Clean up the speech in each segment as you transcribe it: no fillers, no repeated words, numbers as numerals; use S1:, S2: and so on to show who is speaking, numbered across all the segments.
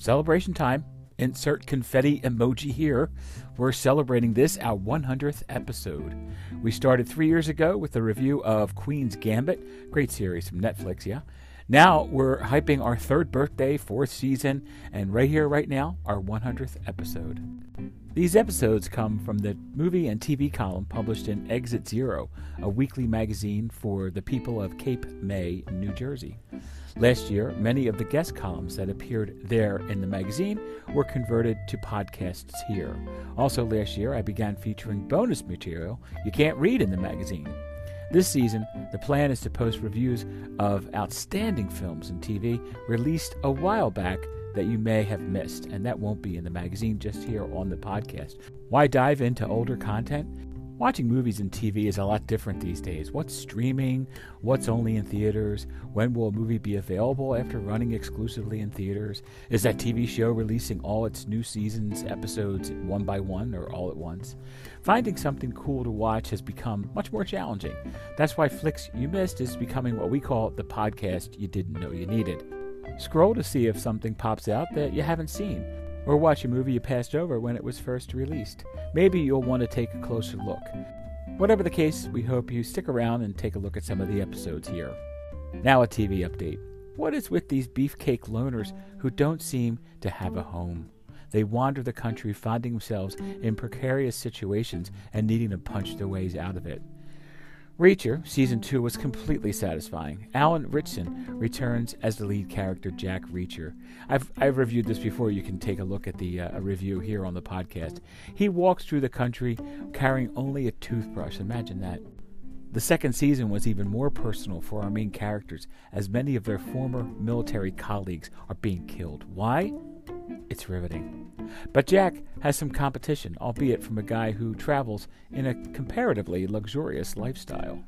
S1: Celebration time. Insert confetti emoji here. We're celebrating this, our 100th episode. We started 3 years ago with a review of Queen's Gambit. Great series from Netflix, yeah? Now we're hyping our third birthday, fourth season, and right here, right now, our 100th episode. These episodes come from the movie and TV column published in Exit Zero, a weekly magazine for the people of Cape May, New Jersey. Last year, many of the guest columns that appeared there in the magazine were converted to podcasts here. Also last year, I began featuring bonus material you can't read in the magazine. This season, the plan is to post reviews of outstanding films and TV released a while back that you may have missed, and that won't be in the magazine, just here on the podcast. Why dive into older content? Watching movies and TV is a lot different these days. What's streaming? What's only in theaters? When will a movie be available after running exclusively in theaters? Is that TV show releasing all its new seasons, episodes one by one or all at once? Finding something cool to watch has become much more challenging. That's why Flicks You Missed is becoming what we call the podcast you didn't know you needed. Scroll to see if something pops out that you haven't seen, or watch a movie you passed over when it was first released. Maybe you'll want to take a closer look. Whatever the case, we hope you stick around and take a look at some of the episodes here. Now a TV update. What is with these beefcake loners who don't seem to have a home? They wander the country, finding themselves in precarious situations and needing to punch their ways out of it. Reacher, Season 2 was completely satisfying. Alan Ritchson returns as the lead character, Jack Reacher. I've reviewed this before. You can take a look at the review here on the podcast. He walks through the country carrying only a toothbrush. Imagine that. The second season was even more personal for our main characters, as many of their former military colleagues are being killed. Why? It's riveting. But Jack has some competition, albeit from a guy who travels in a comparatively luxurious lifestyle.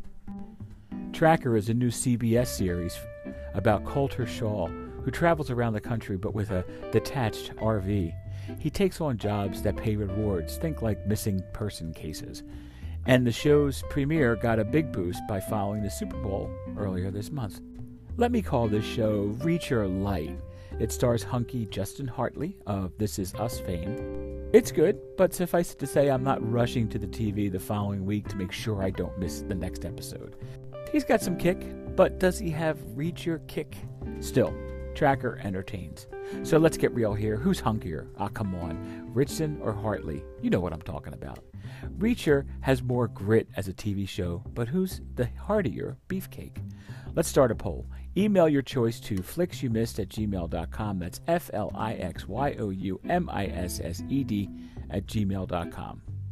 S1: Tracker is a new CBS series about Coulter Shaw, who travels around the country but with a detached RV. He takes on jobs that pay rewards, think like missing person cases. And the show's premiere got a big boost by following the Super Bowl earlier this month. Let me call this show Reacher Light. It stars hunky Justin Hartley of This Is Us fame. It's good, but suffice it to say I'm not rushing to the TV the following week to make sure I don't miss the next episode. He's got some kick, but does he have Reacher kick? Still, Tracker entertains. So let's get real here. Who's hunkier? Ah, come on. Ritchson or Hartley? You know what I'm talking about. Reacher has more grit as a TV show, but who's the heartier beefcake? Let's start a poll. Email your choice to flicksyouMissed@gmail.com. That's FLIXYOUMISSED@gmail.com.